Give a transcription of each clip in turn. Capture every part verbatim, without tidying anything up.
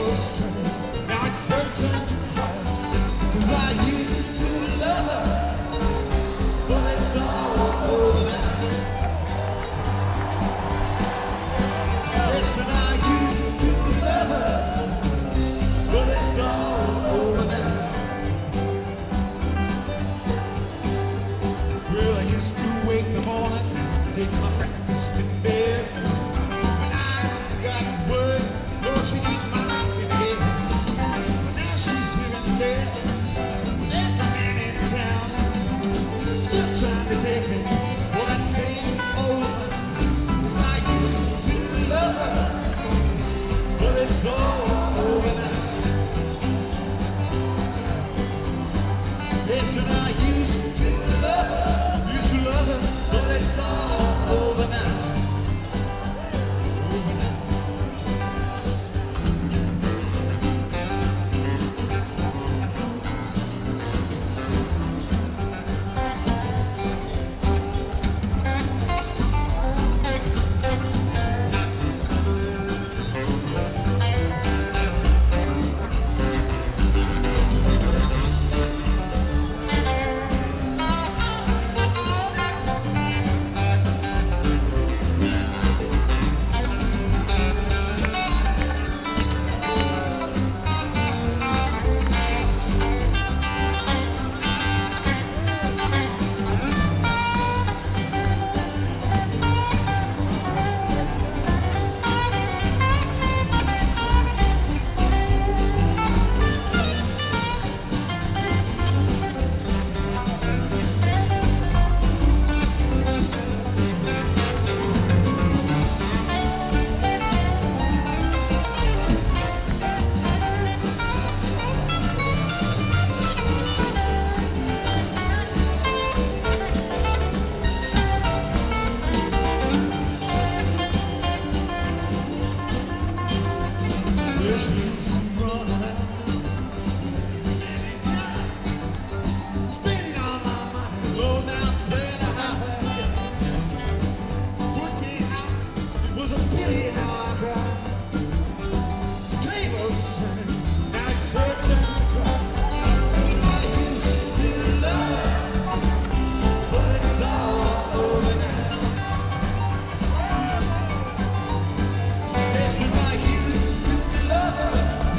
tables turning, now it's her turn to cry. 'Cause I used to love her, but it's all over now. Listen, I used to love her, but it's all over now. Well, I used to wake the morning, take my breakfast in bed. When I got word, Lord, she eat my fucking head. Now she's here and there, with every man in town, still trying to take me for that same old one. 'Cause I used to love her, but it's all over now. Yes, and I used to love her, used to love her, but it's all over now. Over now. I used to love her.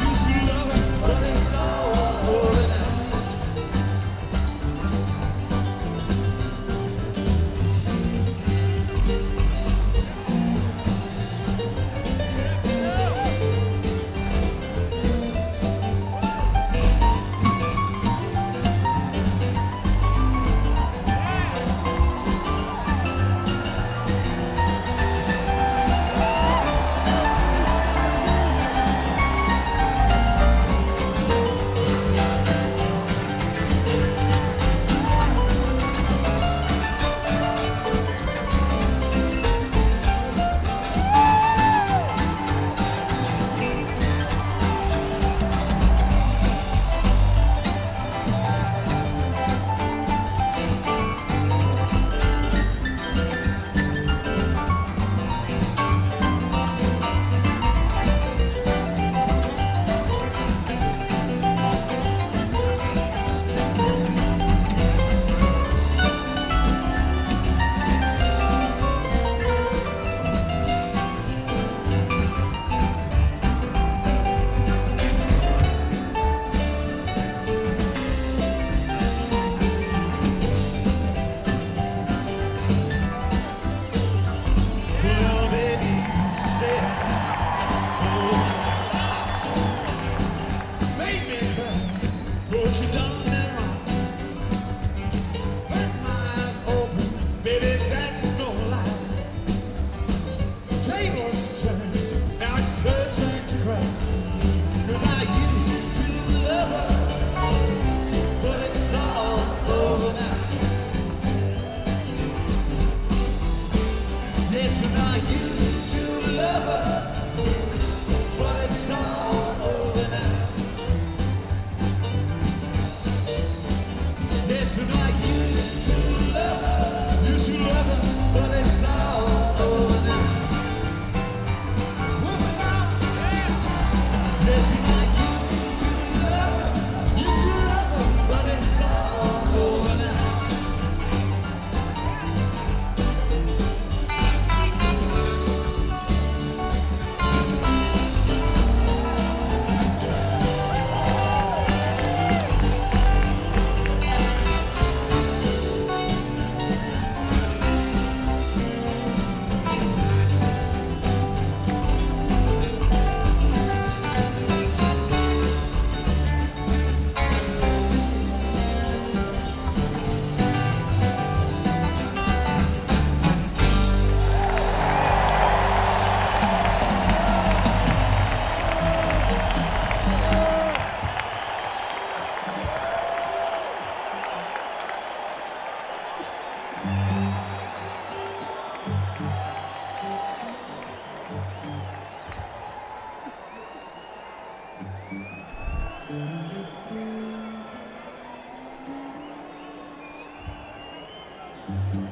Thank you.